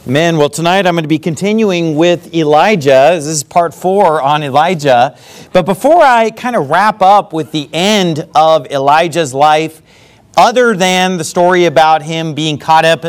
Amen. Well, tonight I'm going to be continuing with Elijah. This is part 4 on Elijah. But before I kind of wrap up with the end of Elijah's life, other than the story about him being caught up,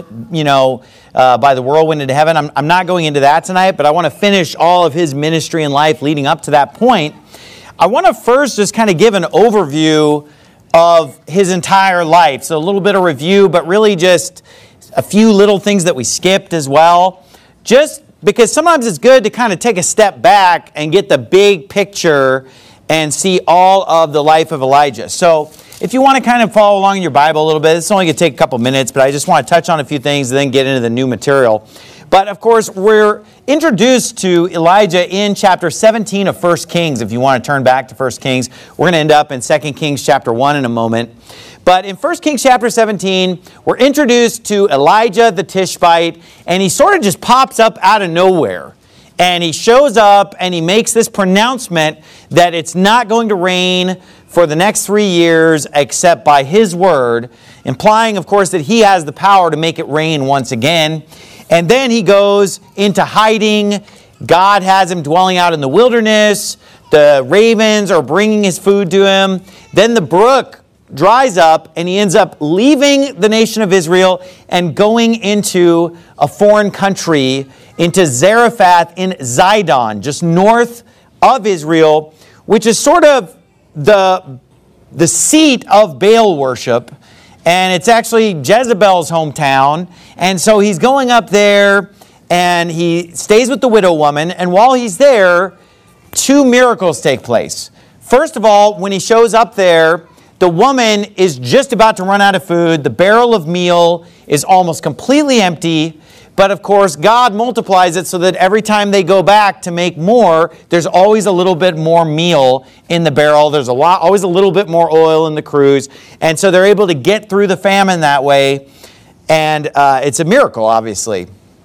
by the whirlwind into heaven, I'm not going into that tonight, but I want to finish all of his ministry and life leading up to that point. I want to first just kind of give an overview of his entire life. So a little bit of review, but really just a few little things that we skipped as well. Just because sometimes it's good to kind of take a step back and get the big picture and see all of the life of Elijah. So if you want to kind of follow along in your Bible a little bit, it's only going to take a couple minutes, but I just want to touch on a few things and then get into the new material. But of course, we're introduced to Elijah in chapter 17 of 1 Kings. If you want to turn back to 1 Kings, we're going to end up in 2 Kings chapter 1 in a moment. But in 1 Kings chapter 17, we're introduced to Elijah the Tishbite, and he sort of just pops up out of nowhere. And he shows up and he makes this pronouncement that it's not going to rain for the next 3 years except by his word, implying, of course, that he has the power to make it rain once again. And then he goes into hiding. God has him dwelling out in the wilderness. The ravens are bringing his food to him. Then the brook dries up and he ends up leaving the nation of Israel and going into a foreign country, into Zarephath in Zidon, just north of Israel, which is sort of the seat of Baal worship. And it's actually Jezebel's hometown. And so he's going up there and he stays with the widow woman. And while he's there, 2 miracles take place. First of all, when he shows up there, the woman is just about to run out of food. The barrel of meal is almost completely empty. But of course, God multiplies it so that every time they go back to make more, there's always a little bit more meal in the barrel. There's always a little bit more oil in the cruse. And so they're able to get through the famine that way. And it's a miracle, obviously.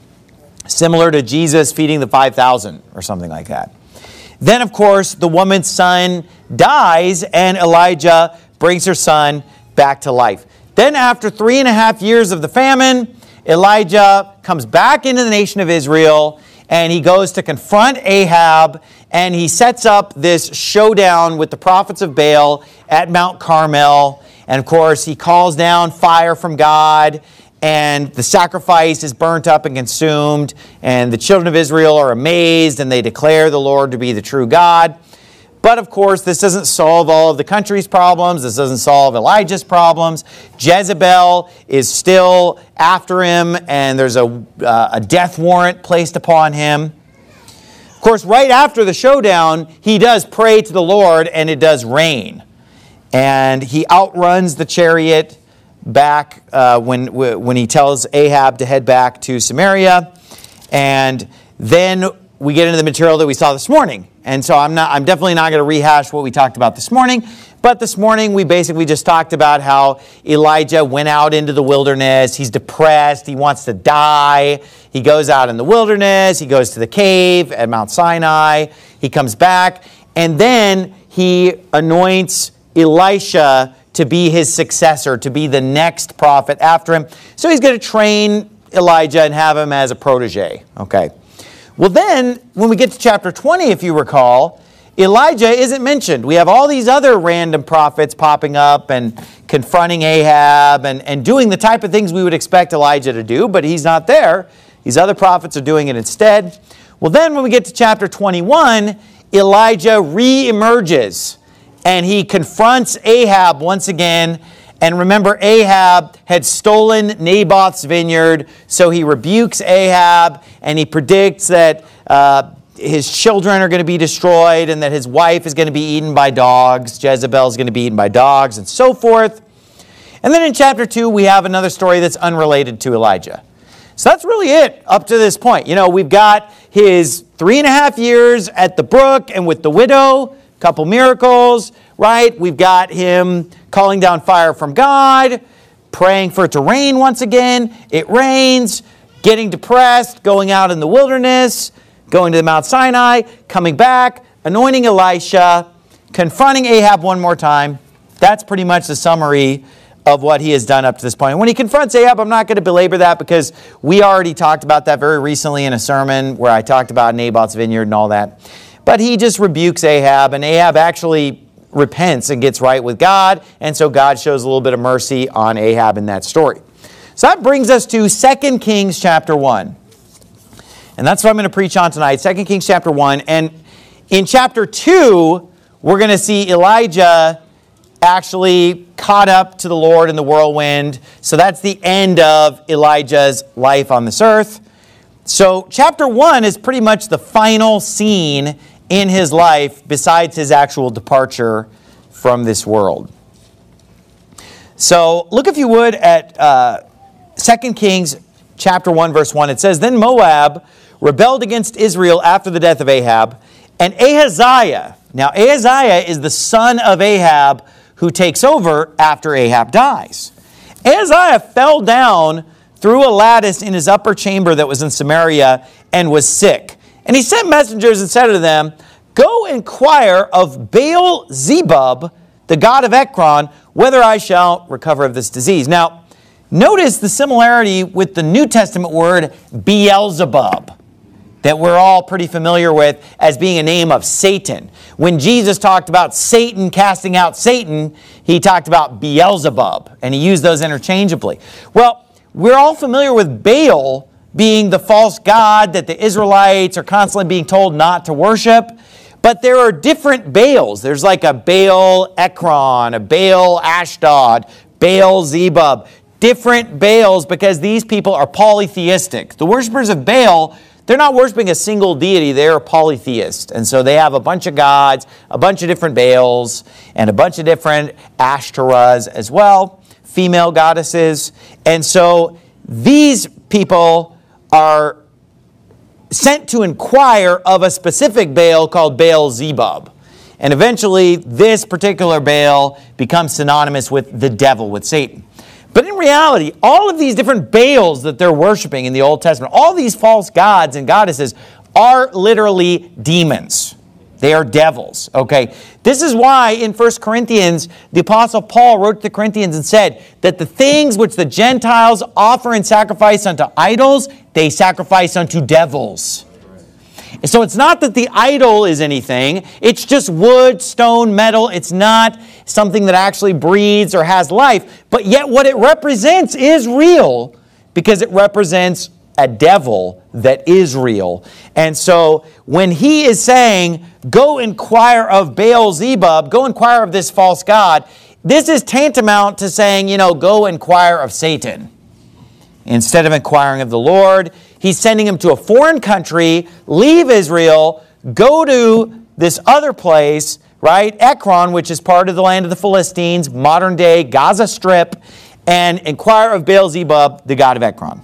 Similar to Jesus feeding the 5,000 or something like that. Then, of course, the woman's son dies and Elijah brings her son back to life. Then after 3.5 years of the famine, Elijah comes back into the nation of Israel and he goes to confront Ahab and he sets up this showdown with the prophets of Baal at Mount Carmel. And of course, he calls down fire from God and the sacrifice is burnt up and consumed. And the children of Israel are amazed and they declare the Lord to be the true God. But of course, this doesn't solve all of the country's problems. This doesn't solve Elijah's problems. Jezebel is still after him, and there's a death warrant placed upon him. Of course, right after the showdown, he does pray to the Lord, and it does rain. And he outruns the chariot back when he tells Ahab to head back to Samaria. And then we get into the material that we saw this morning. And so I'm definitely not going to rehash what we talked about this morning. But this morning we basically just talked about how Elijah went out into the wilderness. He's depressed. He wants to die. He goes out in the wilderness. He goes to the cave at Mount Sinai. He comes back. And then he anoints Elisha to be his successor, to be the next prophet after him. So he's going to train Elijah and have him as a protege. Okay. Well then, when we get to chapter 20, if you recall, Elijah isn't mentioned. We have all these other random prophets popping up and confronting Ahab and doing the type of things we would expect Elijah to do, but he's not there. These other prophets are doing it instead. Well then, when we get to chapter 21, Elijah re-emerges and he confronts Ahab once again. And remember, Ahab had stolen Naboth's vineyard, so he rebukes Ahab, and he predicts that his children are going to be destroyed, and that his wife is going to be eaten by dogs, Jezebel is going to be eaten by dogs, and so forth. And then in chapter 2, we have another story that's unrelated to Elijah. So that's really it up to this point. You know, we've got his 3.5 years at the brook and with the widow, a couple miracles, right? We've got him calling down fire from God, praying for it to rain once again. It rains, getting depressed, going out in the wilderness, going to the Mount Sinai, coming back, anointing Elisha, confronting Ahab one more time. That's pretty much the summary of what he has done up to this point. And when he confronts Ahab, I'm not going to belabor that because we already talked about that very recently in a sermon where I talked about Naboth's vineyard and all that. But he just rebukes Ahab, and Ahab actually repents and gets right with God, and so God shows a little bit of mercy on Ahab in that story. So that brings us to 2 Kings chapter 1. And that's what I'm going to preach on tonight, 2 Kings chapter 1. And in chapter 2, we're going to see Elijah actually caught up to the Lord in the whirlwind. So that's the end of Elijah's life on this earth. So chapter 1 is pretty much the final scene in his life besides his actual departure from this world. So look, if you would, at 2 Kings chapter 1, verse 1. It says, "Then Moab rebelled against Israel after the death of Ahab, and Ahaziah." Now Ahaziah is the son of Ahab who takes over after Ahab dies. Ahaziah fell down through a lattice in his upper chamber that was in Samaria and was sick. And he sent messengers and said to them, "Go inquire of Baal-zebub, the god of Ekron, whether I shall recover of this disease." Now, notice the similarity with the New Testament word Beelzebub that we're all pretty familiar with as being a name of Satan. When Jesus talked about Satan casting out Satan, he talked about Beelzebub, and he used those interchangeably. Well, we're all familiar with Baal being the false god that the Israelites are constantly being told not to worship. But there are different Baals. There's like a Baal Ekron, a Baal Ashdod, Baal Zebub. Different Baals because these people are polytheistic. The worshipers of Baal, they're not worshiping a single deity. They're a polytheist. And so they have a bunch of gods, a bunch of different Baals, and a bunch of different Ashtoreths as well, female goddesses. And so these people are sent to inquire of a specific Baal called Baal-zebub. And eventually, this particular Baal becomes synonymous with the devil, with Satan. But in reality, all of these different Baals that they're worshiping in the Old Testament, all these false gods and goddesses are literally demons. They are devils, okay? This is why in 1 Corinthians, the Apostle Paul wrote to the Corinthians and said that the things which the Gentiles offer and sacrifice unto idols, they sacrifice unto devils. So it's not that the idol is anything. It's just wood, stone, metal. It's not something that actually breathes or has life. But yet what it represents is real because it represents a devil that is real. And so when he is saying, go inquire of Baal-zebub, go inquire of this false god, this is tantamount to saying, go inquire of Satan. Instead of inquiring of the Lord, he's sending him to a foreign country, leave Israel, go to this other place, right? Ekron, which is part of the land of the Philistines, modern day Gaza Strip, and inquire of Baal-zebub, the god of Ekron.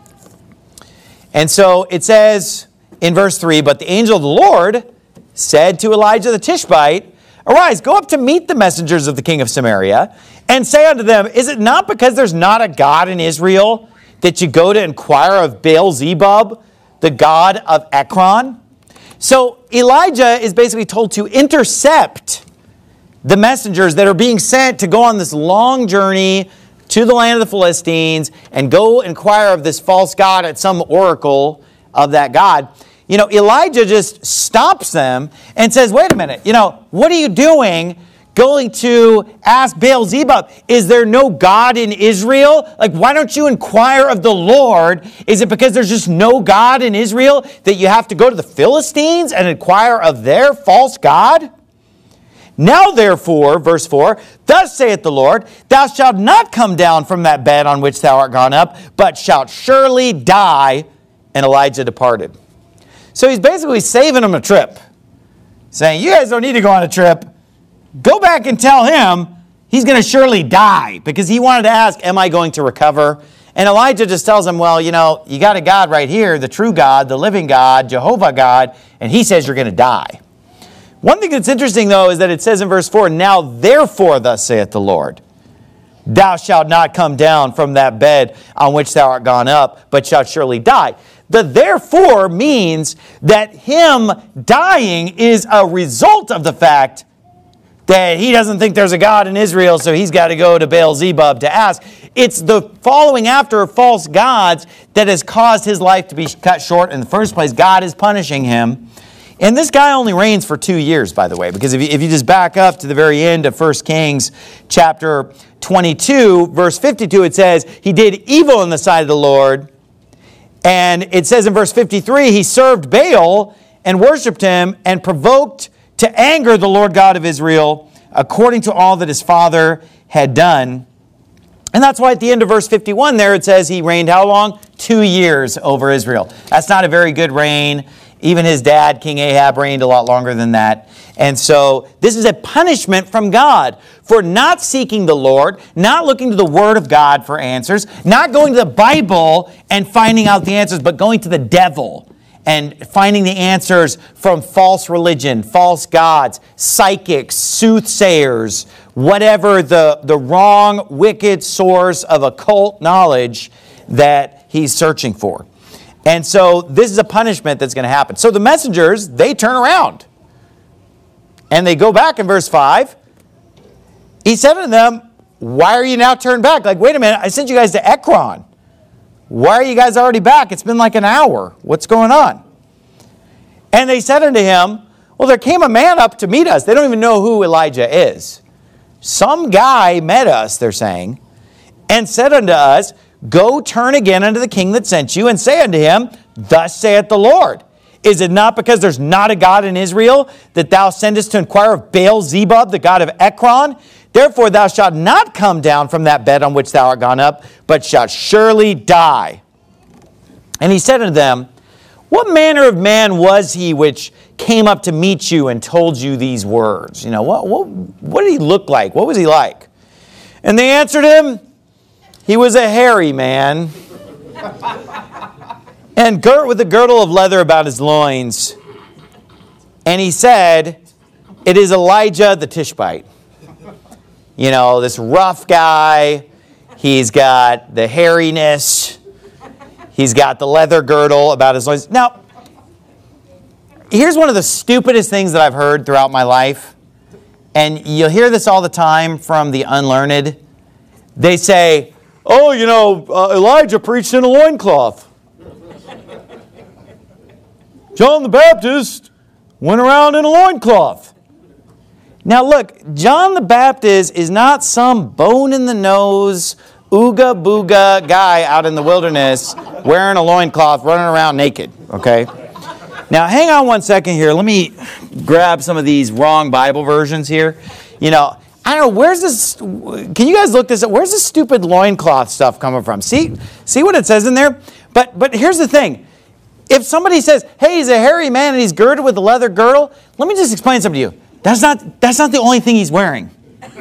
And so it says in verse 3, "But the angel of the Lord said to Elijah the Tishbite, Arise, go up to meet the messengers of the king of Samaria, and say unto them, Is it not because there's not a God in Israel that you go to inquire of Baal-zebub, the god of Ekron?" So Elijah is basically told to intercept the messengers that are being sent to go on this long journey to the land of the Philistines and go inquire of this false god at some oracle of that god. Elijah just stops them and says, wait a minute, what are you doing going to ask Baal-zebub? Is there no God in Israel? Why don't you inquire of the Lord? Is it because there's just no God in Israel that you have to go to the Philistines and inquire of their false god? Now therefore, verse 4, "Thus saith the Lord, Thou shalt not come down from that bed on which thou art gone up, but shalt surely die." And Elijah departed. So he's basically saving him a trip, saying, you guys don't need to go on a trip. Go back and tell him he's going to surely die, because he wanted to ask, am I going to recover? And Elijah just tells him, well, you got a God right here, the true God, the living God, Jehovah God, and he says you're going to die. One thing that's interesting, though, is that it says in verse 4, "Now therefore thus saith the Lord, Thou shalt not come down from that bed on which thou art gone up, but shalt surely die." The therefore means that him dying is a result of the fact that he doesn't think there's a God in Israel, so he's got to go to Baal-zebub to ask. It's the following after false gods that has caused his life to be cut short in the first place. God is punishing him. And this guy only reigns for 2 years, by the way, because if you just back up to the very end of 1 Kings chapter 22, verse 52, it says, he did evil in the sight of the Lord. And it says in verse 53, he served Baal and worshipped him and provoked to anger the Lord God of Israel according to all that his father had done. And that's why at the end of verse 51 there it says he reigned how long? 2 years over Israel. That's not a very good reign. Even his dad, King Ahab, reigned a lot longer than that. And so this is a punishment from God for not seeking the Lord, not looking to the Word of God for answers, not going to the Bible and finding out the answers, but going to the devil and finding the answers from false religion, false gods, psychics, soothsayers, whatever the wrong, wicked source of occult knowledge that he's searching for. And so this is a punishment that's going to happen. So the messengers, they turn around. And they go back in verse 5. He said to them, why are you now turned back? Like, wait a minute, I sent you guys to Ekron. Why are you guys already back? It's been like an hour. What's going on? And they said unto him, well, there came a man up to meet us. They don't even know who Elijah is. Some guy met us, they're saying, and said unto us, go turn again unto the king that sent you, and say unto him, thus saith the Lord, is it not because there's not a God in Israel that thou sendest to inquire of Baal-zebub, the god of Ekron? Therefore thou shalt not come down from that bed on which thou art gone up, but shalt surely die. And he said unto them, what manner of man was he which came up to meet you and told you these words? You know, what did he look like? What was he like? And they answered him, he was a hairy man, and girt with a girdle of leather about his loins. And he said, it is Elijah the Tishbite. You know, this rough guy. He's got the hairiness. He's got the leather girdle about his loins. Now, here's one of the stupidest things that I've heard throughout my life. And you'll hear this all the time from the unlearned. They say, oh, you know, Elijah preached in a loincloth. John the Baptist went around in a loincloth. Now look, John the Baptist is not some bone-in-the-nose, ooga-booga guy out in the wilderness wearing a loincloth, running around naked, okay? Now hang on one second here. Let me grab some of these wrong Bible versions here. You know, I don't know, where's this, can you guys look this up? Where's this stupid loincloth stuff coming from? See what it says in there? But here's the thing. If somebody says, hey, he's a hairy man and he's girded with a leather girdle, let me just explain something to you. That's not the only thing he's wearing.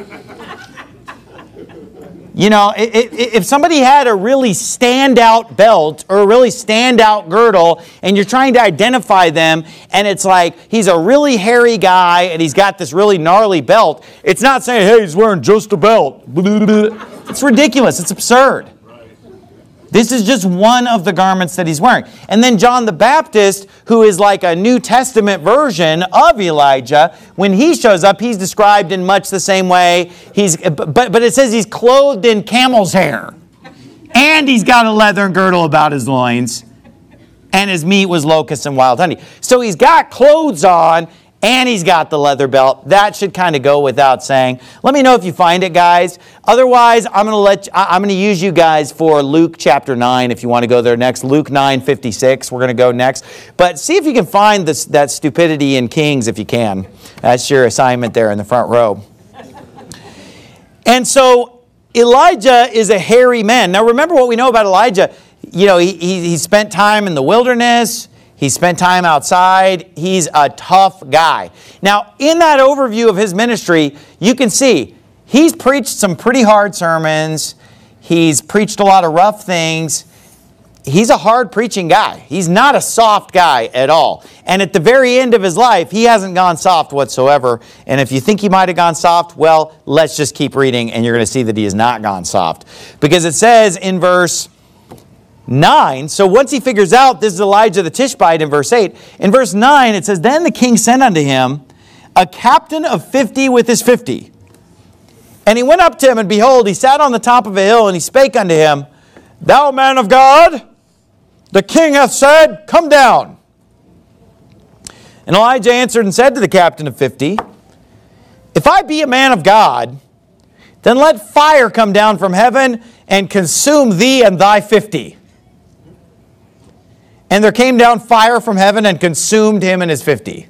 You know, if somebody had a really standout belt or a really standout girdle and you're trying to identify them and it's like he's a really hairy guy and he's got this really gnarly belt, it's not saying, hey, he's wearing just a belt. It's ridiculous. It's absurd. This is just one of the garments that he's wearing. And then John the Baptist, who is like a New Testament version of Elijah, when he shows up, he's described in much the same way. But it says he's clothed in camel's hair. And he's got a leather girdle about his loins. And his meat was locusts and wild honey. So he's got clothes on, and he's got the leather belt. That should kind of go without saying. Let me know if you find it, guys. Otherwise, I'm going to use you guys for Luke chapter 9 if you want to go there next. Luke 9:56. We're going to go next. But see if you can find that stupidity in Kings if you can. That's your assignment there in the front row. And so Elijah is a hairy man. Now remember what we know about Elijah. You know, he spent time in the wilderness. He spent time outside. He's a tough guy. Now, in that overview of his ministry, you can see he's preached some pretty hard sermons. He's preached a lot of rough things. He's a hard preaching guy. He's not a soft guy at all. And at the very end of his life, he hasn't gone soft whatsoever. And if you think he might have gone soft, well, let's just keep reading and you're going to see that he has not gone soft. Because it says in verse 9, so once he figures out this is Elijah the Tishbite in verse 8, in verse 9 it says, then the king sent unto him a captain of 50 with his 50. And he went up to him, and behold, he sat on the top of a hill, and he spake unto him, Thou man of God, the king hath said, Come down. And Elijah answered and said to the captain of 50, If I be a man of God, then let fire come down from heaven and consume thee and thy 50. And there came down fire from heaven and consumed him and his 50.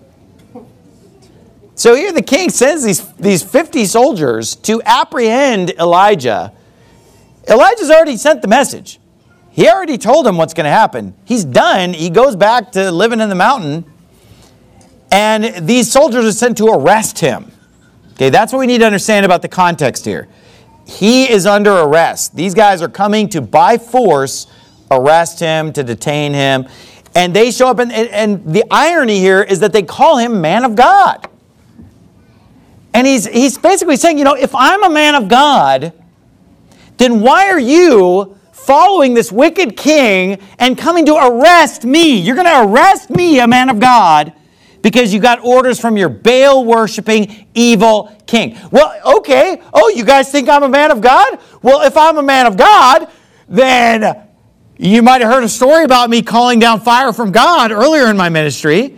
So here the king sends these 50 soldiers to apprehend Elijah. Elijah's already sent the message. He already told him what's going to happen. He's done. He goes back to living in the mountain. And these soldiers are sent to arrest him. Okay, that's what we need to understand about the context here. He is under arrest. These guys are coming to, by force, arrest him, to detain him. And they show up, and the irony here is that they call him man of God. And he's basically saying, if I'm a man of God, then why are you following this wicked king and coming to arrest me? You're going to arrest me, a man of God, because you got orders from your Baal-worshiping evil king. Well, okay. Oh, you guys think I'm a man of God? Well, if I'm a man of God, then you might have heard a story about me calling down fire from God earlier in my ministry.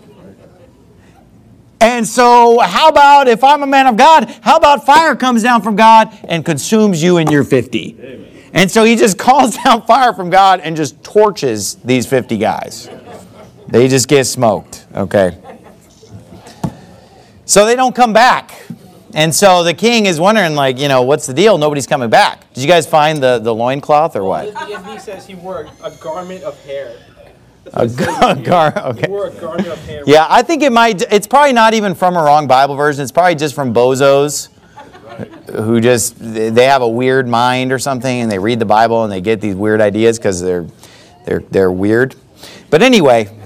And so how about if I'm a man of God, how about fire comes down from God and consumes you and your 50? Amen. And so he just calls down fire from God and just torches these 50 guys. They just get smoked, okay? So they don't come back. And so the king is wondering, what's the deal? Nobody's coming back. Did you guys find the loincloth or what? He says he wore a garment of hair. Okay. He wore a garment of hair. Yeah, I think it's probably not even from a wrong Bible version. It's probably just from bozos who they have a weird mind or something, and they read the Bible and they get these weird ideas because they're weird. But anyway,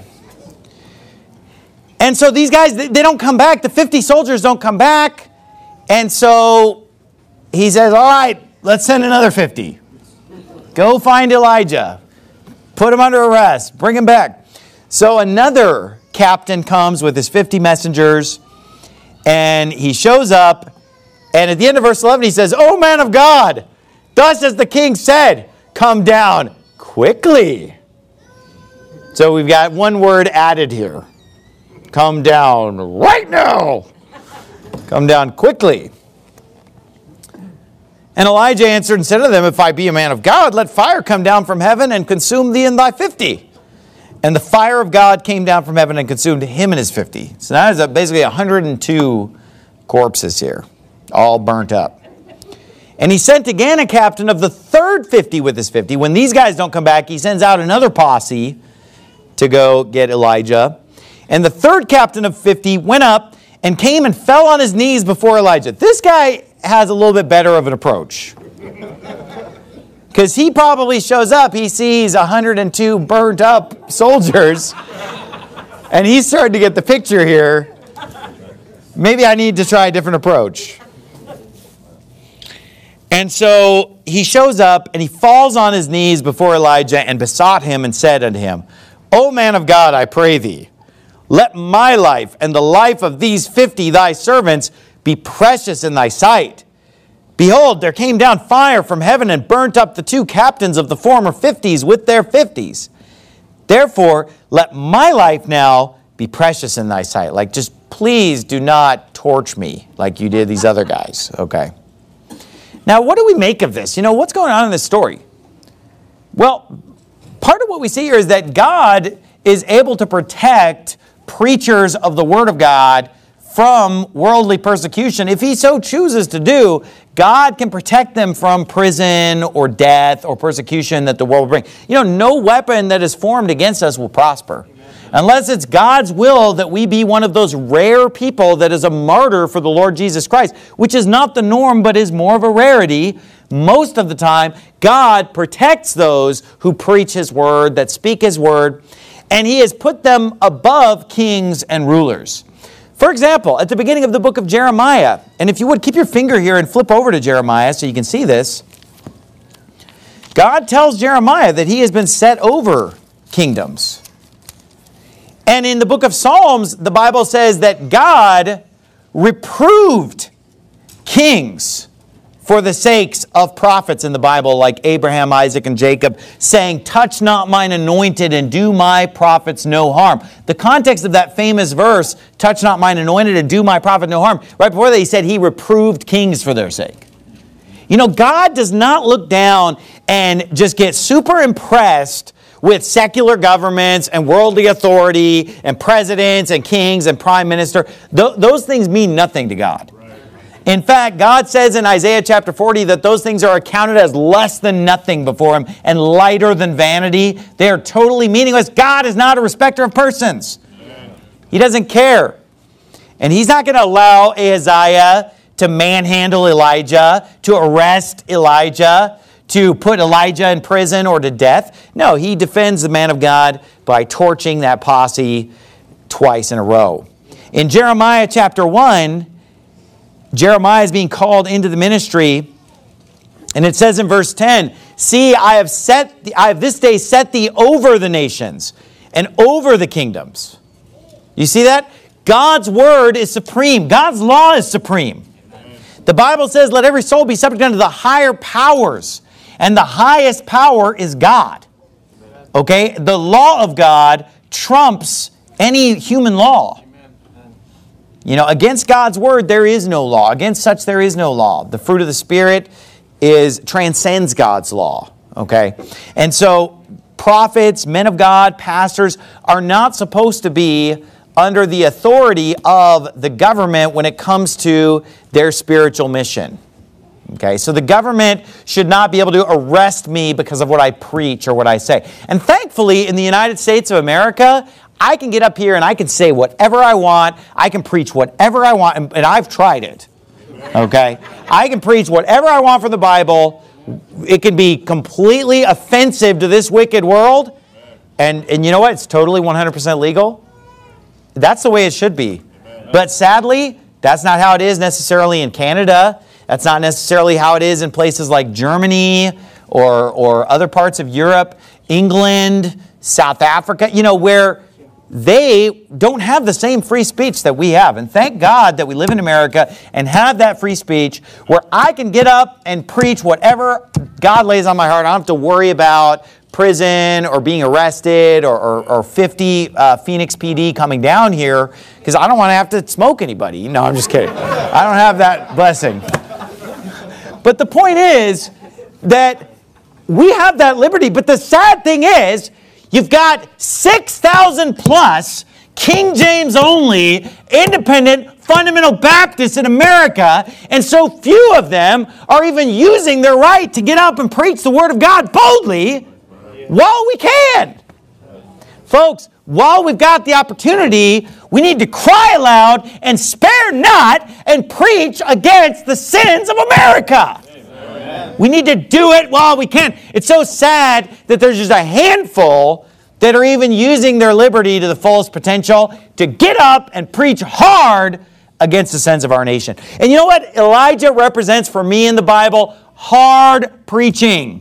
and so these guys, they don't come back. The 50 soldiers don't come back. And so he says, all right, let's send another 50. Go find Elijah. Put him under arrest. Bring him back. So another captain comes with his 50 messengers, and he shows up. And at the end of verse 11, he says, O man of God, thus as the king said, come down quickly. So we've got one word added here. Come down right now. Come down quickly. And Elijah answered and said to them, If I be a man of God, let fire come down from heaven and consume thee and thy 50. And the fire of God came down from heaven and consumed him and his 50. So now there's basically 102 corpses here, all burnt up. And he sent again a captain of the third 50 with his 50. When these guys don't come back, he sends out another posse to go get Elijah. And the third captain of 50 went up and came and fell on his knees before Elijah. This guy has a little bit better of an approach. Because he probably shows up, he sees 102 burnt up soldiers, and he's starting to get the picture here. Maybe I need to try a different approach. And so he shows up and he falls on his knees before Elijah and besought him and said unto him, O man of God, I pray thee, let my life and the life of these 50 thy servants be precious in thy sight. Behold, there came down fire from heaven and burnt up the two captains of the former 50s with their 50s. Therefore, let my life now be precious in thy sight. Just please do not torch me like you did these other guys. Okay. Now, what do we make of this? What's going on in this story? Well, part of what we see here is that God is able to protect preachers of the Word of God from worldly persecution. If he so chooses to do, God can protect them from prison or death or persecution that the world will bring. No weapon that is formed against us will prosper. Unless it's God's will that we be one of those rare people that is a martyr for the Lord Jesus Christ, which is not the norm but is more of a rarity. Most of the time, God protects those who preach his word, that speak his word, and he has put them above kings and rulers. For example, at the beginning of the book of Jeremiah, and if you would, keep your finger here and flip over to Jeremiah so you can see this. God tells Jeremiah that he has been set over kingdoms. And in the book of Psalms, the Bible says that God reproved kings for the sakes of prophets in the Bible, like Abraham, Isaac, and Jacob, saying, touch not mine anointed and do my prophets no harm. The context of that famous verse, touch not mine anointed and do my prophet no harm, right before that he said he reproved kings for their sake. You know, God does not look down and just get super impressed with secular governments and worldly authority and presidents and kings and prime minister. Those things mean nothing to God. In fact, God says in Isaiah chapter 40 that those things are accounted as less than nothing before Him and lighter than vanity. They are totally meaningless. God is not a respecter of persons. He doesn't care. And He's not going to allow Ahaziah to manhandle Elijah, to arrest Elijah, to put Elijah in prison or to death. No, He defends the man of God by torching that posse twice in a row. In Jeremiah chapter 1, Jeremiah is being called into the ministry, and it says in verse 10, see, I have this day set thee over the nations and over the kingdoms. You see that? God's word is supreme. God's law is supreme. The Bible says, let every soul be subject unto the higher powers, and the highest power is God. Okay? The law of God trumps any human law. You know, against God's word, there is no law. Against such, there is no law. The fruit of the Spirit transcends God's law. Okay? And so, prophets, men of God, pastors are not supposed to be under the authority of the government when it comes to their spiritual mission. Okay? So the government should not be able to arrest me because of what I preach or what I say. And thankfully, in the United States of America, I can get up here and I can say whatever I want. I can preach whatever I want, and I've tried it. Okay? I can preach whatever I want from the Bible. It can be completely offensive to this wicked world. And you know what? It's totally 100% legal. That's the way it should be. But sadly, that's not how it is necessarily in Canada. That's not necessarily how it is in places like Germany or other parts of Europe, England, South Africa, you know, where they don't have the same free speech that we have. And thank God that we live in America and have that free speech where I can get up and preach whatever God lays on my heart. I don't have to worry about prison or being arrested or 50 Phoenix PD coming down here because I don't want to have to smoke anybody. No, I'm just kidding. I don't have that blessing. But the point is that we have that liberty. But the sad thing is, you've got 6,000 plus King James only independent fundamental Baptists in America, and so few of them are even using their right to get up and preach the Word of God boldly while we can. Folks, while we've got the opportunity, we need to cry aloud and spare not and preach against the sins of America. Amen. We need to do it while we can. It's so sad that there's just a handful that are even using their liberty to the fullest potential to get up and preach hard against the sins of our nation. And you know what Elijah represents for me in the Bible? Hard preaching.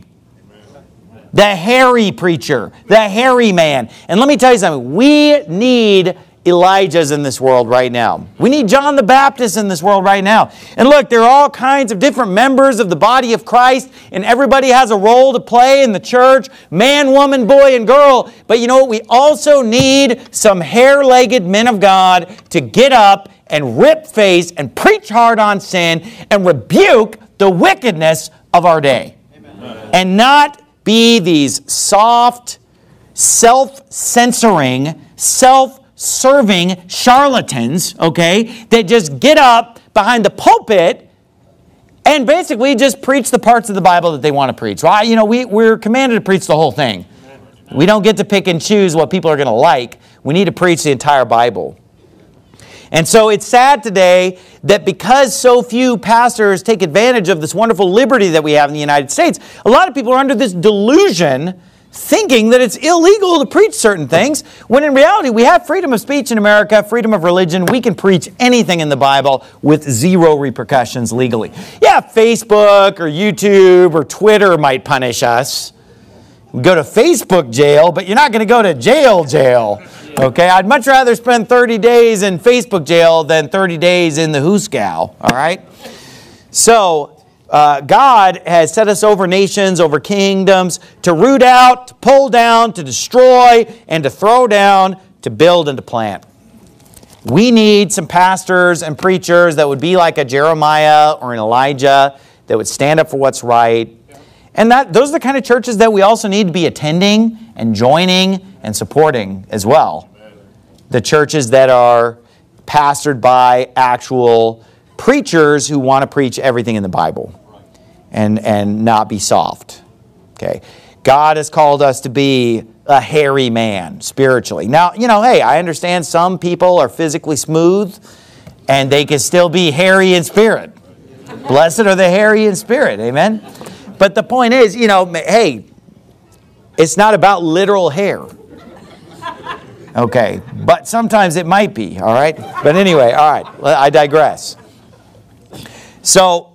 The hairy preacher, the hairy man. And let me tell you something. We need Elijahs in this world right now. We need John the Baptist in this world right now. And look, there are all kinds of different members of the body of Christ, and everybody has a role to play in the church, man, woman, boy, and girl. But you know what? We also need some hair-legged men of God to get up and rip face and preach hard on sin and rebuke the wickedness of our day. Amen. And not be these soft, self-censoring, self-serving charlatans, okay, that just get up behind the pulpit and basically just preach the parts of the Bible that they want to preach. Well, you know, we're commanded to preach the whole thing. We don't get to pick and choose what people are going to like. We need to preach the entire Bible. And so it's sad today that because so few pastors take advantage of this wonderful liberty that we have in the United States, a lot of people are under this delusion thinking that it's illegal to preach certain things, when in reality we have freedom of speech in America, freedom of religion. We can preach anything in the Bible with zero repercussions legally. Yeah, Facebook or YouTube or Twitter might punish us. We go to Facebook jail, but you're not going to go to jail. Okay, I'd much rather spend 30 days in Facebook jail than 30 days in the Hooskow, all right? So, God has set us over nations, over kingdoms, to root out, to pull down, to destroy, and to throw down, to build and to plant. We need some pastors and preachers that would be like a Jeremiah or an Elijah, that would stand up for what's right. And those are the kind of churches that we also need to be attending and joining and supporting as well. The churches that are pastored by actual preachers who want to preach everything in the Bible and not be soft. Okay. God has called us to be a hairy man spiritually. Now, hey, I understand some people are physically smooth and they can still be hairy in spirit. Blessed are the hairy in spirit. Amen. But the point is, hey, it's not about literal hair. Okay, but sometimes it might be, all right? But anyway, all right, I digress. So,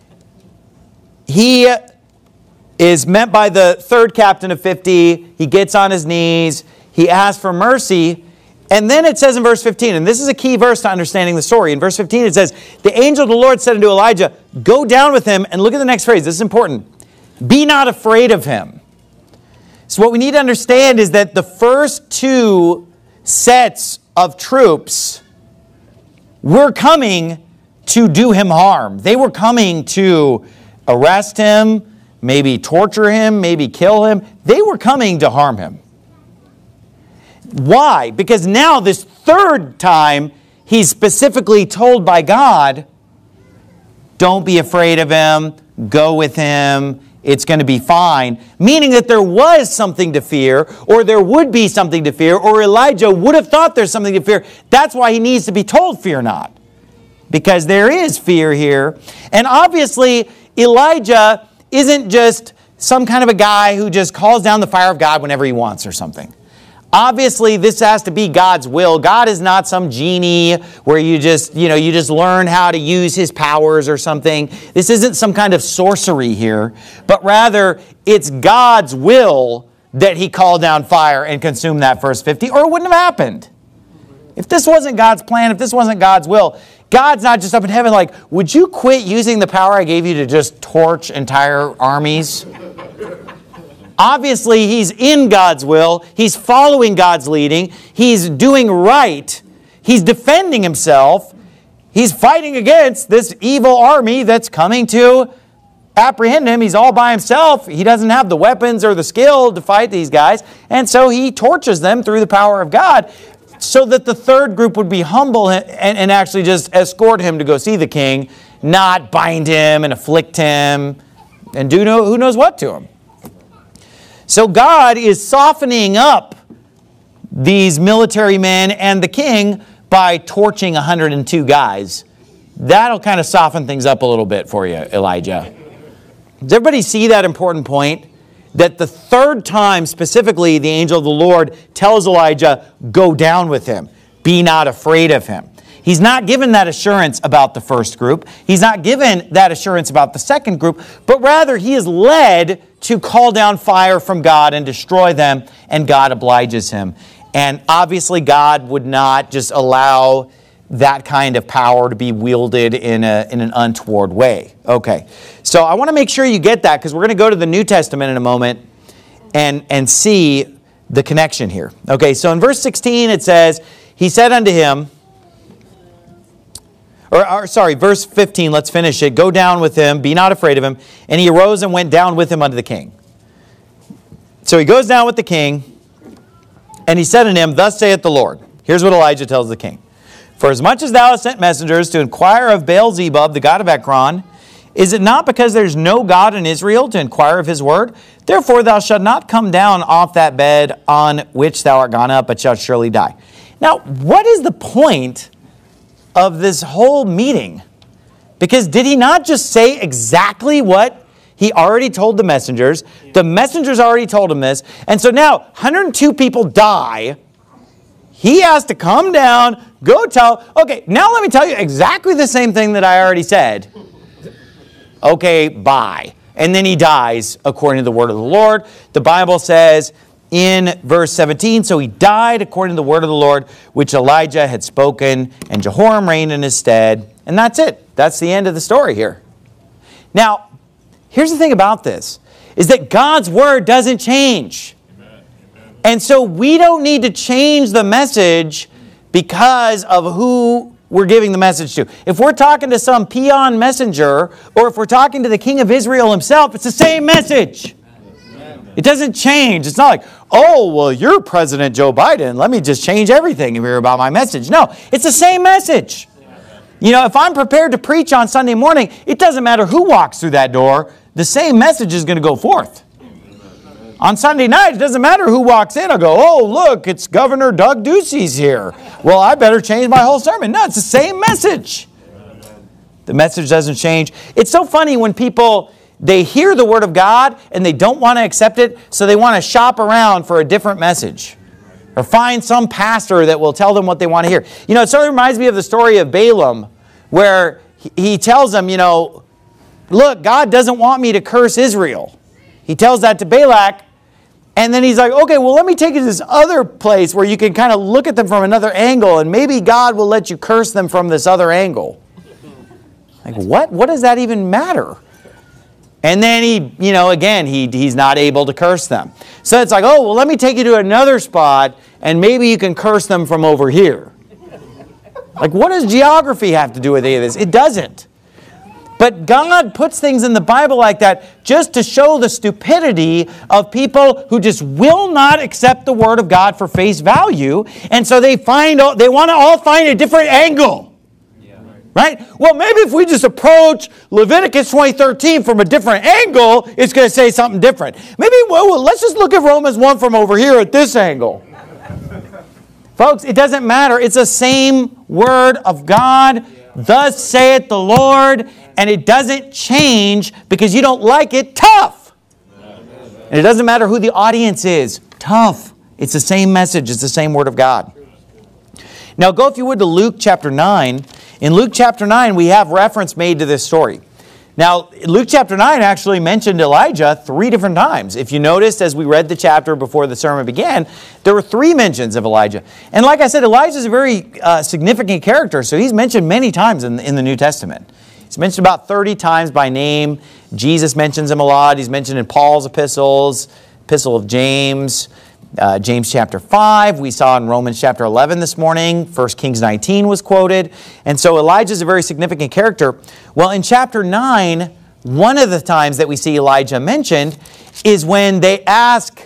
he is met by the third captain of 50. He gets on his knees. He asks for mercy. And then it says in verse 15, and this is a key verse to understanding the story. In verse 15 it says, the angel of the Lord said unto Elijah, go down with him. And look at the next phrase. This is important. Be not afraid of him. So what we need to understand is that the first two sets of troops were coming to do him harm. They were coming to arrest him, maybe torture him, maybe kill him. They were coming to harm him. Why? Because now this third time, he's specifically told by God, don't be afraid of him, go with him, it's going to be fine. Meaning that there was something to fear, or there would be something to fear, or Elijah would have thought there's something to fear. That's why he needs to be told, fear not. Because there is fear here. And obviously, Elijah isn't just some kind of a guy who just calls down the fire of God whenever he wants or something. Obviously, this has to be God's will. God is not some genie where you just learn how to use his powers or something. This isn't some kind of sorcery here, but rather it's God's will that he called down fire and consumed that first 50, or it wouldn't have happened. If this wasn't God's plan, if this wasn't God's will, God's not just up in heaven like, would you quit using the power I gave you to just torch entire armies? Obviously, he's in God's will. He's following God's leading. He's doing right. He's defending himself. He's fighting against this evil army that's coming to apprehend him. He's all by himself. He doesn't have the weapons or the skill to fight these guys. And so he tortures them through the power of God so that the third group would be humble and actually just escort him to go see the king, not bind him and afflict him and do who knows what to him. So God is softening up these military men and the king by torching 102 guys. That'll kind of soften things up a little bit for you, Elijah. Does everybody see that important point? That the third time specifically the angel of the Lord tells Elijah, go down with him. Be not afraid of him. He's not given that assurance about the first group. He's not given that assurance about the second group, but rather he is led to call down fire from God and destroy them, and God obliges him. And obviously God would not just allow that kind of power to be wielded in an untoward way. Okay, so I want to make sure you get that because we're going to go to the New Testament in a moment and see the connection here. Okay, so in verse 16 it says, he said unto him, verse 15, let's finish it. Go down with him, be not afraid of him. And he arose and went down with him unto the king. So he goes down with the king, and he said unto him, thus saith the Lord. Here's what Elijah tells the king. For as much as thou hast sent messengers to inquire of Baal-zebub, the god of Ekron, is it not because there's no God in Israel to inquire of his word? Therefore thou shalt not come down off that bed on which thou art gone up, but shalt surely die. Now, what is the point of this whole meeting? Because did he not just say exactly what he already told the messengers? The messengers already told him this. And so now 102 people die. He has to come down, go tell. Okay, now let me tell you exactly the same thing that I already said. Okay, bye. and then he dies according to the word of the Lord. The Bible says in verse 17, so he died according to the word of the Lord, which Elijah had spoken, and Jehoram reigned in his stead. And that's it. That's the end of the story here. Now, here's the thing about this, is that God's word doesn't change. Amen. And so we don't need to change the message because of who we're giving the message to. If we're talking to some peon messenger, or if we're talking to the king of Israel himself, it's the same message. It doesn't change. It's not like, oh, well, you're President Joe Biden. Let me just change everything here about my message. No, it's the same message. You know, if I'm prepared to preach on Sunday morning, it doesn't matter who walks through that door. The same message is going to go forth. On Sunday night, it doesn't matter who walks in. I'll go, oh, look, it's Governor Doug Ducey's here. Well, I better change my whole sermon. No, it's the same message. The message doesn't change. It's so funny when people, they hear the word of God and they don't want to accept it, so they want to shop around for a different message or find some pastor that will tell them what they want to hear. You know, it sort of reminds me of the story of Balaam, where he tells them, you know, look, God doesn't want me to curse Israel. He tells that to Balak, and then he's like, okay, well, let me take you to this other place where you can kind of look at them from another angle, and maybe God will let you curse them from this other angle. Like, what? What does that even matter? And then he, you know, again, he's not able to curse them. So it's like, oh, well, let me take you to another spot, and maybe you can curse them from over here. Like, what does geography have to do with any of this? It doesn't. But God puts things in the Bible like that just to show the stupidity of people who just will not accept the Word of God for face value. And so they want to all find a different angle. Yeah. Right? Well, maybe if we just approach Leviticus 20:13 from a different angle, it's going to say something different. Maybe, well, let's just look at Romans 1 from over here at this angle. Folks, it doesn't matter. It's the same Word of God. Thus saith the Lord. And it doesn't change because you don't like it. Tough. And it doesn't matter who the audience is. Tough. It's the same message. It's the same Word of God. Now go, if you would, to Luke chapter 9. In Luke chapter 9, we have reference made to this story. Now, Luke chapter 9 actually mentioned Elijah 3 different times. If you noticed, as we read the chapter before the sermon began, there were 3 mentions of Elijah. And like I said, Elijah is a very significant character, so he's mentioned many times in the New Testament. He's mentioned about 30 times by name. Jesus mentions him a lot. He's mentioned in Paul's epistles, Epistle of James, James chapter 5. We saw in Romans chapter 11 this morning. 1 Kings 19 was quoted. And so Elijah is a very significant character. Well, in chapter 9, one of the times that we see Elijah mentioned is when they ask,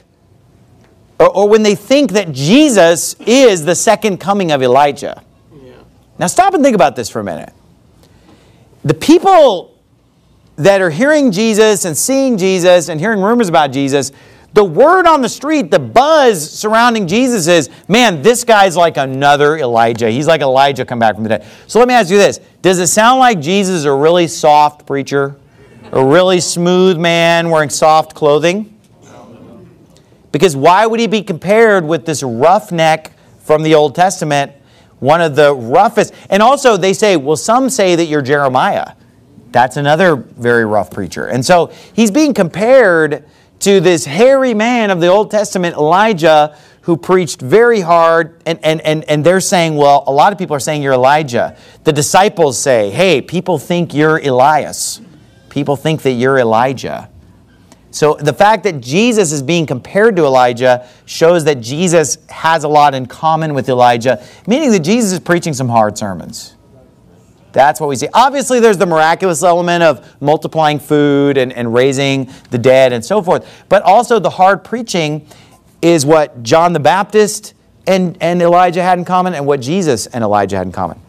or when they think that Jesus is the second coming of Elijah. Yeah. Now stop and think about this for a minute. The people that are hearing Jesus and seeing Jesus and hearing rumors about Jesus, the word on the street, the buzz surrounding Jesus is, man, this guy's like another Elijah. He's like Elijah come back from the dead. So let me ask you this. Does it sound like Jesus is a really soft preacher? A really smooth man wearing soft clothing? Because why would he be compared with this roughneck from the Old Testament, one of the roughest? And also they say, well, some say that you're Jeremiah. That's another very rough preacher. And so he's being compared to this hairy man of the Old Testament, Elijah, who preached very hard. And they're saying, well, a lot of people are saying you're Elijah. The disciples say, hey, people think you're Elias. People think that you're Elijah. So the fact that Jesus is being compared to Elijah shows that Jesus has a lot in common with Elijah, meaning that Jesus is preaching some hard sermons. That's what we see. Obviously, there's the miraculous element of multiplying food and raising the dead and so forth. But also the hard preaching is what John the Baptist and Elijah had in common, and what Jesus and Elijah had in common.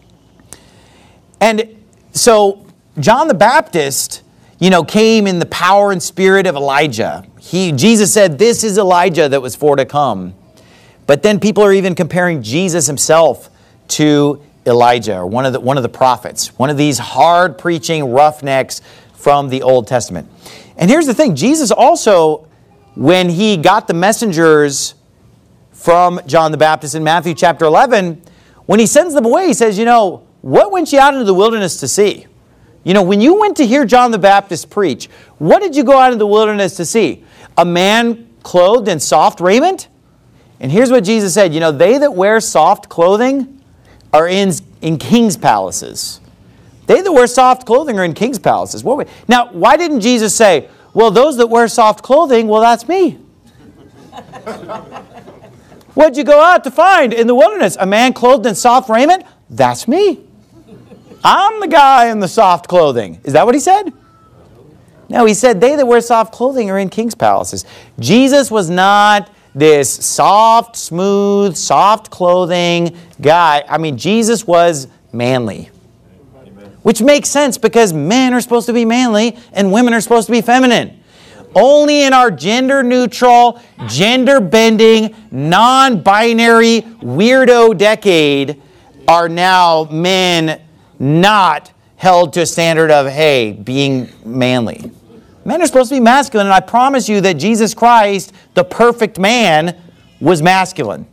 And so John the Baptist, came in the power and spirit of Elijah. Jesus said, this is Elijah that was for to come. But then people are even comparing Jesus himself to Elijah, or one of the prophets, one of these hard preaching roughnecks from the Old Testament. And here's the thing, Jesus also, when he got the messengers from John the Baptist in Matthew chapter 11, when he sends them away, he says, what went you out into the wilderness to see? When you went to hear John the Baptist preach, what did you go out in the wilderness to see? A man clothed in soft raiment? And here's what Jesus said, they that wear soft clothing are in king's palaces. They that wear soft clothing are in king's palaces. Now, why didn't Jesus say, well, those that wear soft clothing, well, that's me. What'd you go out to find in the wilderness? A man clothed in soft raiment? That's me. I'm the guy in the soft clothing. Is that what he said? No, he said, they that wear soft clothing are in king's palaces. Jesus was not this soft, smooth, soft clothing guy. Jesus was manly. Which makes sense because men are supposed to be manly and women are supposed to be feminine. Only in our gender-neutral, gender-bending, non-binary, weirdo decade are now men not held to a standard of, hey, being manly. Men are supposed to be masculine, and I promise you that Jesus Christ, the perfect man, was masculine.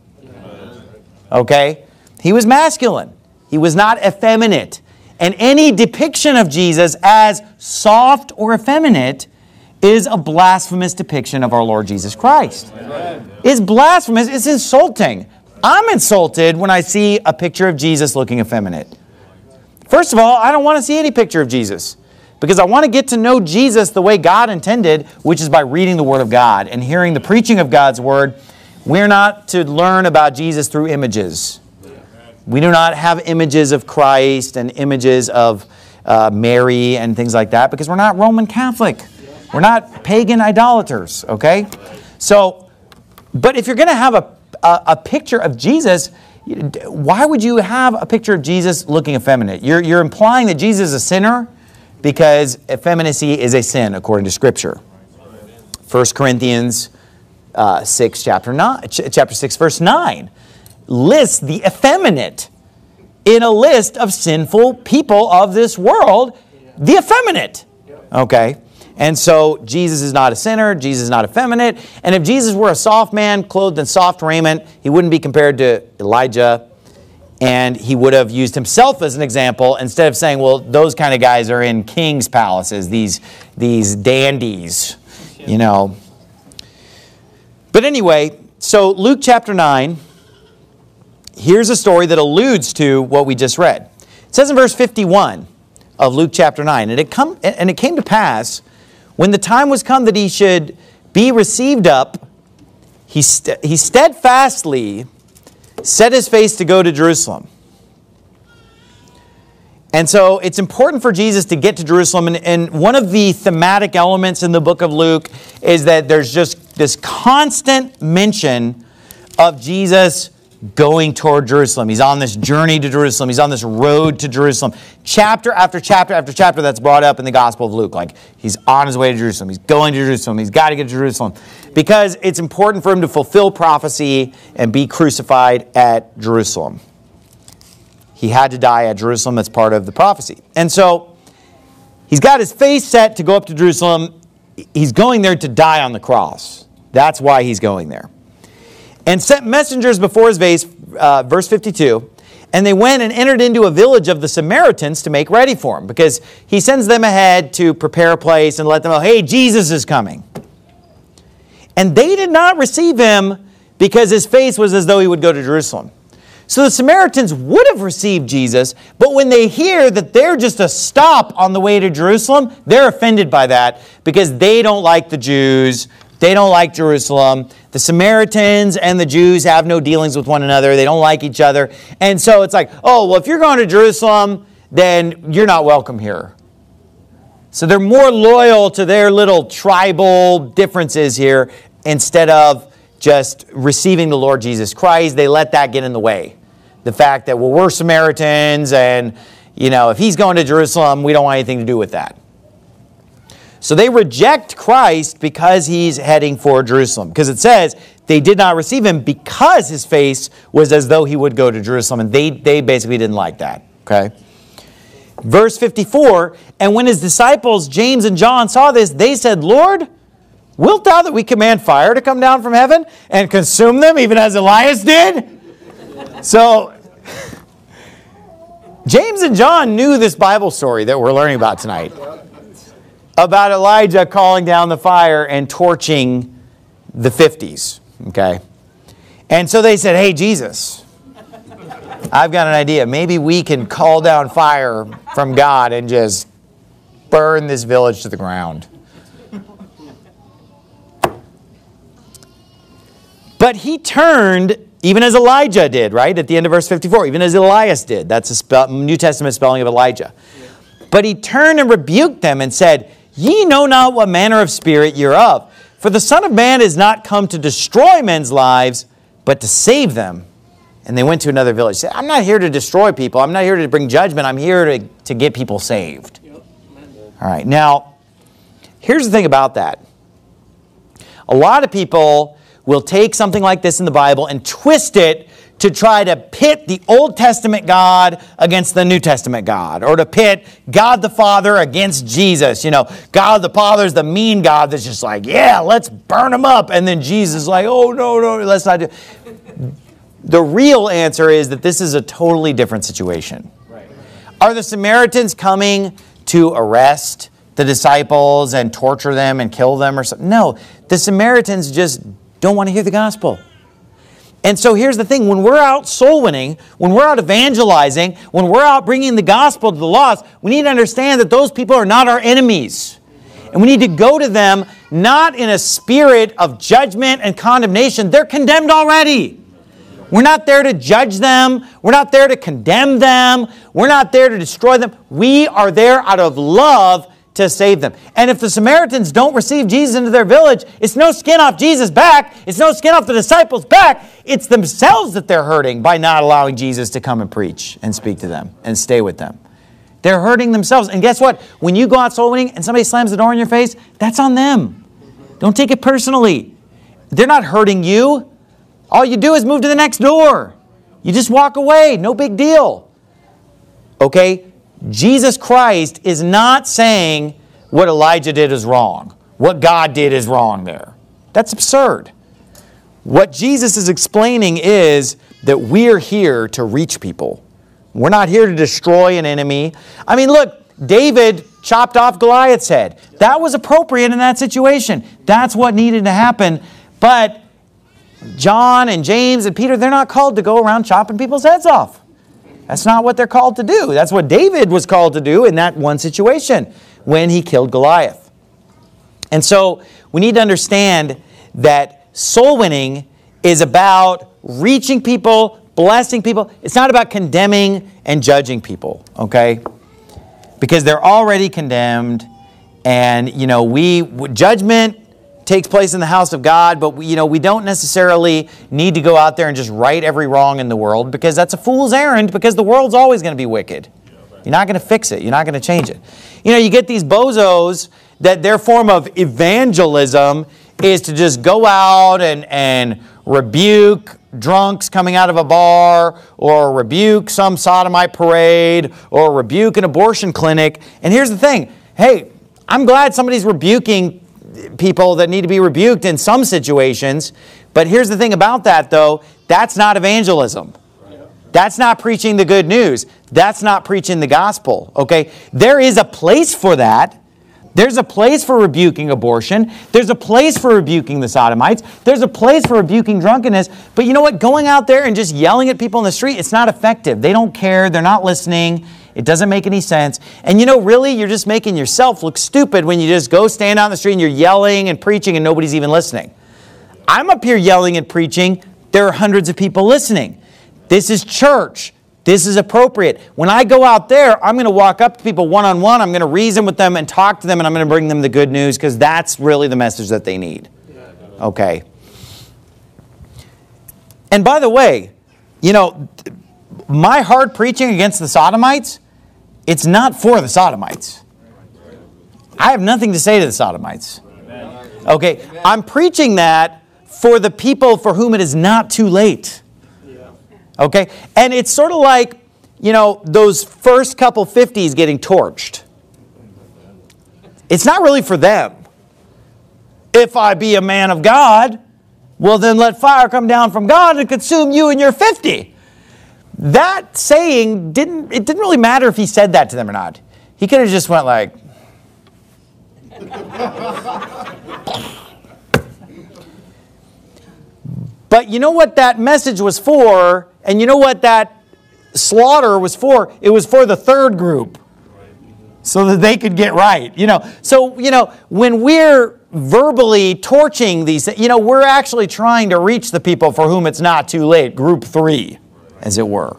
Okay? He was masculine. He was not effeminate. And any depiction of Jesus as soft or effeminate is a blasphemous depiction of our Lord Jesus Christ. It's blasphemous. It's insulting. I'm insulted when I see a picture of Jesus looking effeminate. First of all, I don't want to see any picture of Jesus because I want to get to know Jesus the way God intended, which is by reading the Word of God and hearing the preaching of God's Word. We're not to learn about Jesus through images. We do not have images of Christ and images of Mary and things like that because we're not Roman Catholic. We're not pagan idolaters, okay? So, but if you're going to have a picture of Jesus, why would you have a picture of Jesus looking effeminate? You're implying that Jesus is a sinner because effeminacy is a sin according to Scripture. 1 Corinthians 6, chapter 6, verse 9 lists the effeminate in a list of sinful people of this world, the effeminate. Okay? And so Jesus is not a sinner, Jesus is not effeminate, and if Jesus were a soft man clothed in soft raiment, he wouldn't be compared to Elijah, and he would have used himself as an example instead of saying, well, those kind of guys are in king's palaces, these dandies, But anyway, so Luke chapter 9, here's a story that alludes to what we just read. It says in verse 51 of Luke chapter 9, and it came to pass, when the time was come that he should be received up, he steadfastly set his face to go to Jerusalem. And so it's important for Jesus to get to Jerusalem. And one of the thematic elements in the book of Luke is that there's just this constant mention of Jesus going toward Jerusalem. He's on this journey to Jerusalem. He's on this road to Jerusalem. Chapter after chapter after chapter that's brought up in the Gospel of Luke. Like he's on his way to Jerusalem. He's going to Jerusalem. He's got to get to Jerusalem. Because it's important for him to fulfill prophecy and be crucified at Jerusalem. He had to die at Jerusalem. That's part of the prophecy. And so he's got his face set to go up to Jerusalem. He's going there to die on the cross. That's why he's going there. And sent messengers before his face, verse 52, and they went and entered into a village of the Samaritans to make ready for him, because he sends them ahead to prepare a place and let them know, hey, Jesus is coming. And they did not receive him because his face was as though he would go to Jerusalem. So the Samaritans would have received Jesus, but when they hear that they're just a stop on the way to Jerusalem, they're offended by that because they don't like the Jews. They don't like Jerusalem. The Samaritans and the Jews have no dealings with one another. They don't like each other. And so it's like, oh, well, if you're going to Jerusalem, then you're not welcome here. So they're more loyal to their little tribal differences here instead of just receiving the Lord Jesus Christ. They let that get in the way. The fact that, well, we're Samaritans and, if he's going to Jerusalem, we don't want anything to do with that. So they reject Christ because he's heading for Jerusalem. Because it says they did not receive him because his face was as though he would go to Jerusalem. And they basically didn't like that. Okay. Verse 54, and when his disciples, James and John, saw this, they said, Lord, wilt thou that we command fire to come down from heaven and consume them, even as Elias did? So, James and John knew this Bible story that we're learning about tonight. about Elijah calling down the fire and torching the 50s. Okay? And so they said, hey, Jesus, I've got an idea. Maybe we can call down fire from God and just burn this village to the ground. But he turned, even as Elijah did, right? At the end of verse 54, even as Elias did. That's a New Testament spelling of Elijah. But he turned and rebuked them and said, ye know not what manner of spirit you're of. For the Son of Man is not come to destroy men's lives, but to save them. And they went to another village. He said, I'm not here to destroy people. I'm not here to bring judgment. I'm here to get people saved. All right, now, here's the thing about that. A lot of people will take something like this in the Bible and twist it to try to pit the Old Testament God against the New Testament God, or to pit God the Father against Jesus. You know, God the Father's the mean God that's just like, yeah, let's burn him up. And then Jesus is like, oh, no, let's not do it. The real answer is that this is a totally different situation. Right. Are the Samaritans coming to arrest the disciples and torture them and kill them or something? No, the Samaritans just don't want to hear the gospel. And so here's the thing. When we're out soul winning, when we're out evangelizing, when we're out bringing the gospel to the lost, we need to understand that those people are not our enemies. And we need to go to them not in a spirit of judgment and condemnation. They're condemned already. We're not there to judge them. We're not there to condemn them. We're not there to destroy them. We are there out of love to save them. And if the Samaritans don't receive Jesus into their village, it's no skin off Jesus' back. It's no skin off the disciples' back. It's themselves that they're hurting by not allowing Jesus to come and preach and speak to them and stay with them. They're hurting themselves. And guess what? When you go out soul winning and somebody slams the door in your face, that's on them. Don't take it personally. They're not hurting you. All you do is move to the next door. You just walk away. No big deal. Okay? Jesus Christ is not saying what Elijah did is wrong. What God did is wrong there. That's absurd. What Jesus is explaining is that we're here to reach people. We're not here to destroy an enemy. I mean, look, David chopped off Goliath's head. That was appropriate in that situation. That's what needed to happen. But John and James and Peter, they're not called to go around chopping people's heads off. That's not what they're called to do. That's what David was called to do in that one situation when he killed Goliath. And so we need to understand that soul winning is about reaching people, blessing people. It's not about condemning and judging people, okay? Because they're already condemned, and judgment takes place in the house of God, but we don't necessarily need to go out there and just right every wrong in the world, because that's a fool's errand, because the world's always going to be wicked. You're not going to fix it. You're not going to change it. You get these bozos that their form of evangelism is to just go out and rebuke drunks coming out of a bar, or rebuke some sodomite parade, or rebuke an abortion clinic. And here's the thing. Hey, I'm glad somebody's rebuking people that need to be rebuked in some situations. But here's the thing about that, though. That's not evangelism. That's not preaching the good news. That's not preaching the gospel, okay? There is a place for that. There's a place for rebuking abortion. There's a place for rebuking the sodomites. There's a place for rebuking drunkenness. But you know what? Going out there and just yelling at people in the street, it's not effective. They don't care. They're not listening. It doesn't make any sense. And really, you're just making yourself look stupid when you just go stand out on the street and you're yelling and preaching and nobody's even listening. I'm up here yelling and preaching. There are hundreds of people listening. This is church. This is appropriate. When I go out there, I'm going to walk up to people one-on-one. I'm going to reason with them and talk to them, and I'm going to bring them the good news, because that's really the message that they need. Okay. And by the way, my hard preaching against the sodomites, it's not for the sodomites. I have nothing to say to the sodomites. Okay. I'm preaching that for the people for whom it is not too late. Okay? And it's sort of like, those first couple 50s getting torched. It's not really for them. If I be a man of God, well then let fire come down from God and consume you and your 50. That saying didn't really matter if he said that to them or not. He could have just went like, But you know what that message was for, and you know what that slaughter was for? It was for the third group, so that they could get right. So when we're verbally torching these, we're actually trying to reach the people for whom it's not too late, group 3, as it were.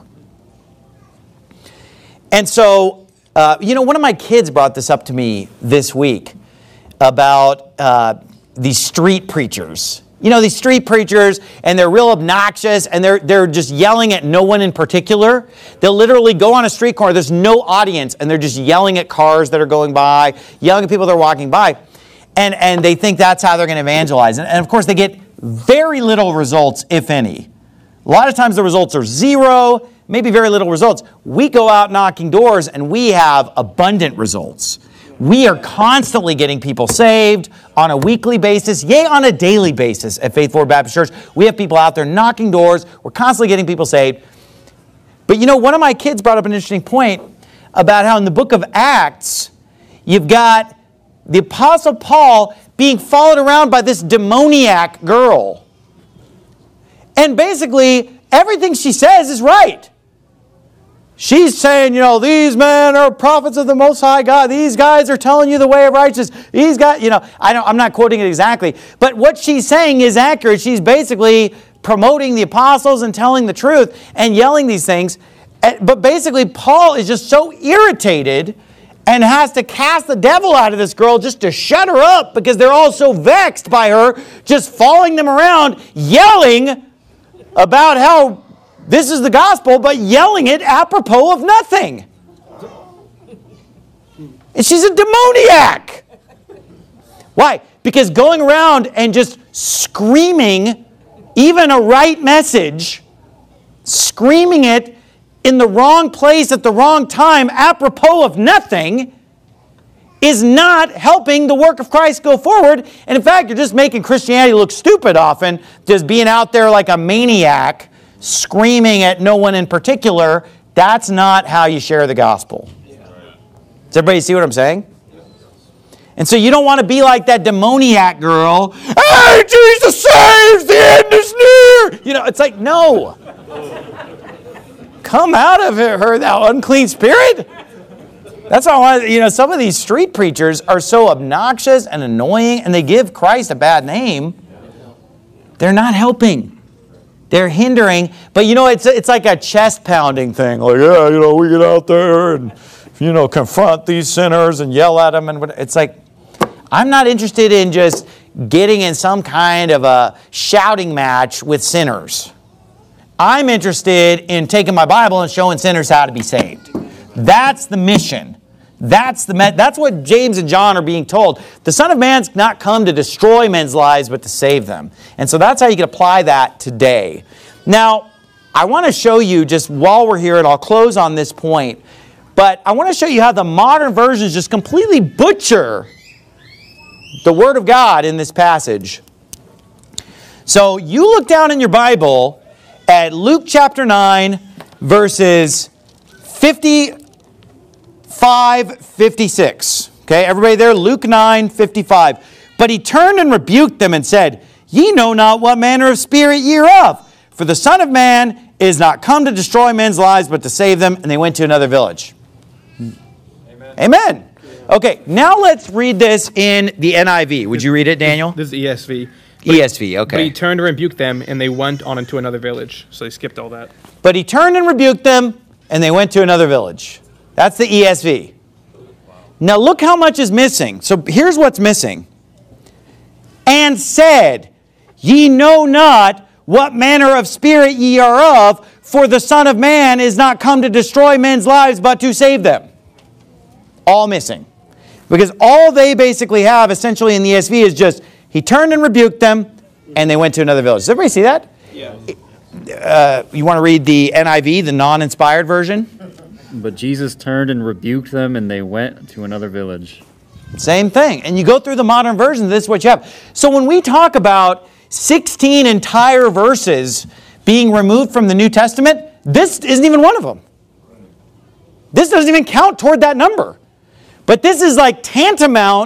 And so, one of my kids brought this up to me this week about these street preachers. These street preachers, and they're real obnoxious, and they're just yelling at no one in particular. They'll literally go on a street corner, there's no audience, and they're just yelling at cars that are going by, yelling at people that are walking by, and they think that's how they're going to evangelize. And of course, they get very little results, if any. A lot of times the results are 0, maybe very little results. We go out knocking doors, and we have abundant results. We are constantly getting people saved on a weekly basis, yea, on a daily basis at Faith Forward Baptist Church. We have people out there knocking doors. We're constantly getting people saved. But one of my kids brought up an interesting point about how in the book of Acts, you've got the Apostle Paul being followed around by this demoniac girl. And basically, everything she says is right. She's saying, these men are prophets of the Most High God. These guys are telling you the way of righteousness. These guys, I'm not quoting it exactly. But what she's saying is accurate. She's basically promoting the apostles and telling the truth and yelling these things. But basically, Paul is just so irritated and has to cast the devil out of this girl just to shut her up because they're all so vexed by her just following them around, yelling about how this is the gospel, but yelling it apropos of nothing. And she's a demoniac. Why? Because going around and just screaming even a right message, screaming it in the wrong place at the wrong time, apropos of nothing, is not helping the work of Christ go forward. And in fact, you're just making Christianity look stupid often, just being out there like a maniac, screaming at no one in particular. That's not how you share the gospel. Does everybody see what I'm saying? And so you don't want to be like that demoniac girl. Hey, Jesus saves, the end is near. It's like, no. Come out of her, thou unclean spirit. That's why some of these street preachers are so obnoxious and annoying, and they give Christ a bad name. They're not helping. They're hindering. But it's like a chest pounding thing. Like, we get out there and confront these sinners and yell at them, and it's like, I'm not interested in just getting in some kind of a shouting match with sinners. I'm interested in taking my Bible and showing sinners how to be saved. That's the mission. That's what James and John are being told. The Son of Man's not come to destroy men's lives, but to save them. And so that's how you can apply that today. Now, I want to show you just while we're here, and I'll close on this point, but I want to show you how the modern versions just completely butcher the Word of God in this passage. So you look down in your Bible at Luke chapter 9, verses 55, 56. Okay, everybody there? Luke 9, 55. But he turned and rebuked them and said, Ye know not what manner of spirit ye are of, for the Son of Man is not come to destroy men's lives, but to save them. And they went to another village. Amen. Amen. Okay, now let's read this in the NIV. Would you read it, Daniel? This is ESV. ESV, okay. But he turned and rebuked them, and they went on into another village. So they skipped all that. But he turned and rebuked them, and they went to another village. That's the ESV. Now look how much is missing. So here's what's missing. And said, Ye know not what manner of spirit ye are of, for the Son of Man is not come to destroy men's lives, but to save them. All missing. Because all they basically have essentially in the ESV is just, he turned and rebuked them, and they went to another village. Does everybody see that? Yeah. You want to read the NIV, the non-inspired version? But Jesus turned and rebuked them, and they went to another village. Same thing. And you go through the modern version, this is what you have. So when we talk about 16 entire verses being removed from the New Testament, this isn't even one of them. This doesn't even count toward that number. But this is like tantamount,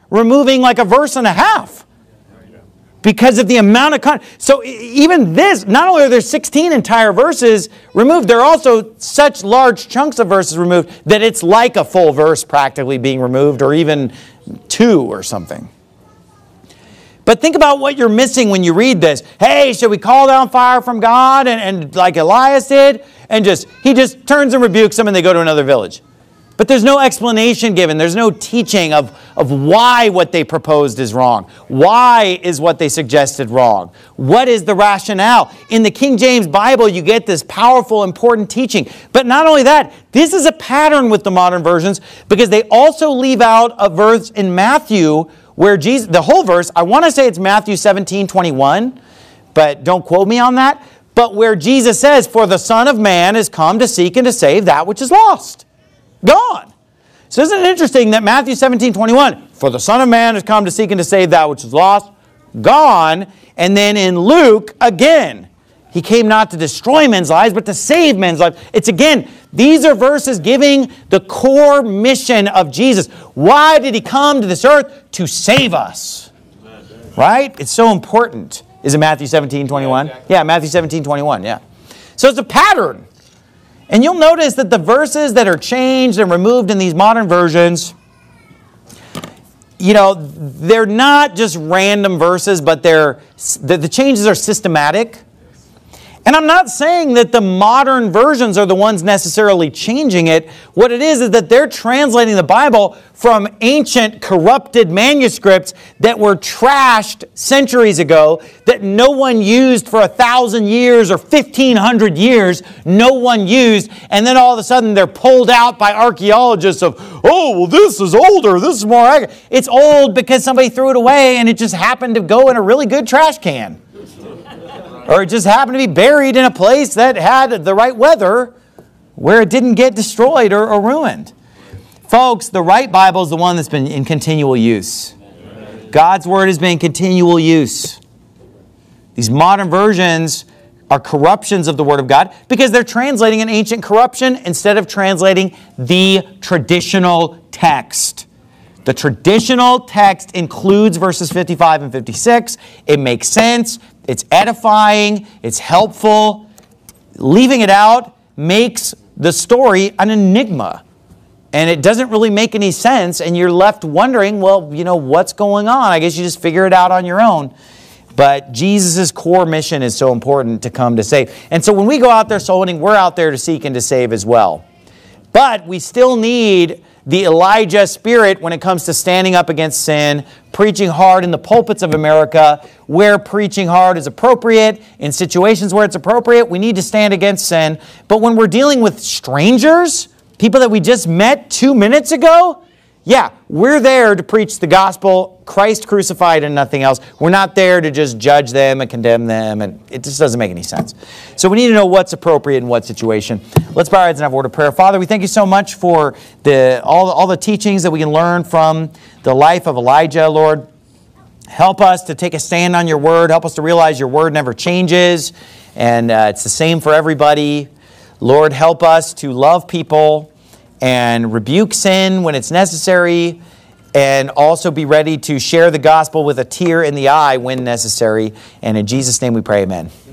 removing like a verse and a half. Because of the amount of so even this, not only are there 16 entire verses removed, there are also such large chunks of verses removed that it's like a full verse practically being removed, or even 2 or something. But think about what you're missing when you read this. Hey, should we call down fire from God? And like Elias did? And he just turns and rebukes them and they go to another village. But there's no explanation given. There's no teaching of why what they proposed is wrong. Why is what they suggested wrong? What is the rationale? In the King James Bible, you get this powerful, important teaching. But not only that, this is a pattern with the modern versions, because they also leave out a verse in Matthew where Jesus, the whole verse, I want to say it's Matthew 17:21, but don't quote me on that. But where Jesus says, "For the Son of Man is come to seek and to save that which is lost." Gone. So isn't it interesting that Matthew 17:21, "For the Son of Man has come to seek and to save that which is lost," gone. And then in Luke, again, "He came not to destroy men's lives, but to save men's lives." It's again, these are verses giving the core mission of Jesus. Why did He come to this earth? To save us. Right? It's so important. Is it Matthew 17:21? Yeah, Matthew 17:21, yeah. So it's a pattern. And you'll notice that the verses that are changed and removed in these modern versions, they're not just random verses, but the changes are systematic. And I'm not saying that the modern versions are the ones necessarily changing it. What it is that they're translating the Bible from ancient corrupted manuscripts that were trashed centuries ago, that no one used for 1,000 years or 1,500 years, no one used, and then all of a sudden they're pulled out by archaeologists of, "Oh, well, this is older, this is more accurate." It's old because somebody threw it away and it just happened to go in a really good trash can. Or it just happened to be buried in a place that had the right weather where it didn't get destroyed or ruined. Folks, the right Bible is the one that's been in continual use. God's Word has been in continual use. These modern versions are corruptions of the Word of God because they're translating an ancient corruption instead of translating the traditional text. The traditional text includes verses 55 and 56. It makes sense. It's edifying. It's helpful. Leaving it out makes the story an enigma. And it doesn't really make any sense. And you're left wondering, well, what's going on? I guess you just figure it out on your own. But Jesus' core mission is so important to come to save. And so when we go out there soul winning, we're out there to seek and to save as well. But we still need the Elijah spirit when it comes to standing up against sin, preaching hard in the pulpits of America, where preaching hard is appropriate, in situations where it's appropriate, we need to stand against sin. But when we're dealing with strangers, people that we just met 2 minutes ago, yeah, we're there to preach the gospel, Christ crucified and nothing else. We're not there to just judge them and condemn them, and it just doesn't make any sense. So we need to know what's appropriate in what situation. Let's bow our heads and have a word of prayer. Father, we thank you so much for all the teachings that we can learn from the life of Elijah, Lord. Help us to take a stand on your word. Help us to realize your word never changes, and it's the same for everybody. Lord, help us to love people and rebuke sin when it's necessary, and also be ready to share the gospel with a tear in the eye when necessary. And in Jesus' name we pray, amen.